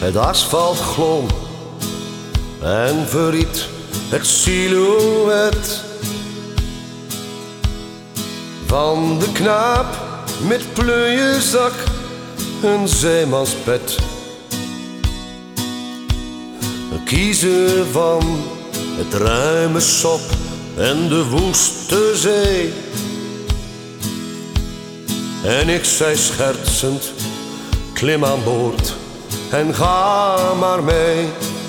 Het asfalt glom en verriet het silhouet van de knaap met plooienzak, een zeemanspet. Een kiezer van het ruime sop en de woeste zee. En ik zei schertsend, klim aan boord en ga maar mee.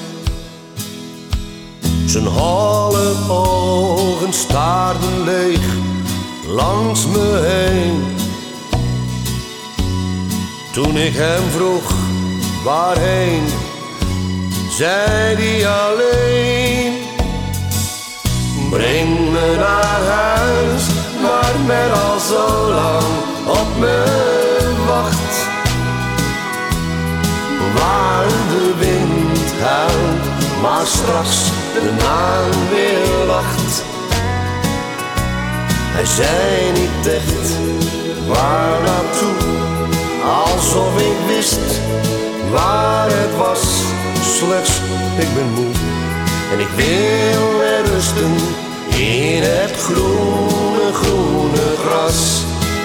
Zijn holle ogen staarden leeg langs me heen. Toen ik hem vroeg waarheen, zei hij alleen: breng me naar huis, waar men al zo lang op me wacht. Waar de wind huilt, maar straks de maan weer lacht. Hij zei niet echt waar naartoe, alsof ik wist waar het was. Slechts, ik ben moe en ik wil er rusten in het groene, groene gras.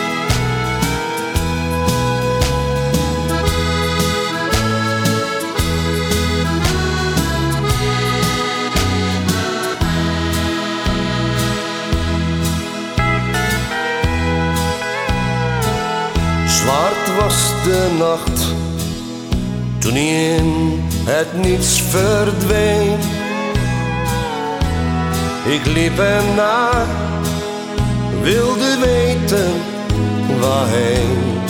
Zwart was de nacht toen hij in het niets verdween. Ik liep hem na, wilde weten waarheen.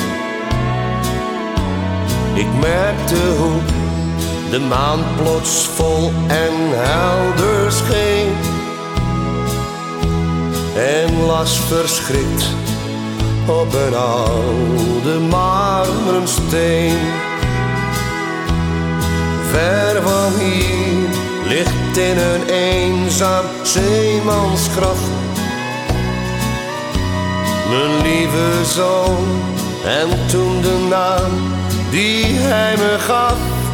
Ik merkte hoe de maan plots vol en helder scheen, en las verschrikt op een oude marmeren steen. Ver van hier ligt in een eenzaam zeemansgraf mijn lieve zoon, en toen de naam die hij me gaf.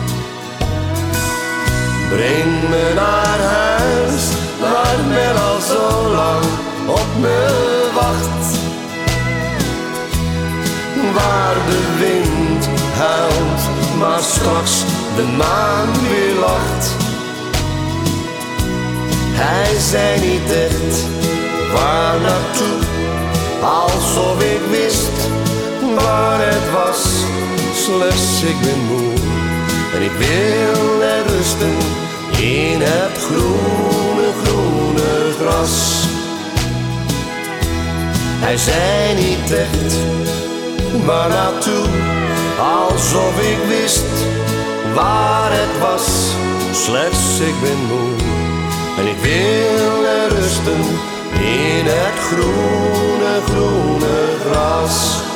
Breng me naar huis, waar men al zo lang op me wacht. Waar de wind huilt, maar straks de maan weer lacht. Hij zei niet echt waar naartoe, alsof ik wist waar het was. Slechts, ik ben moe en ik wil er rusten in het groene, groene gras. Hij zei niet echt waar naartoe, alsof ik wist waar het was. Slechts, ik ben moe en ik wil er rusten in het groene, groene gras.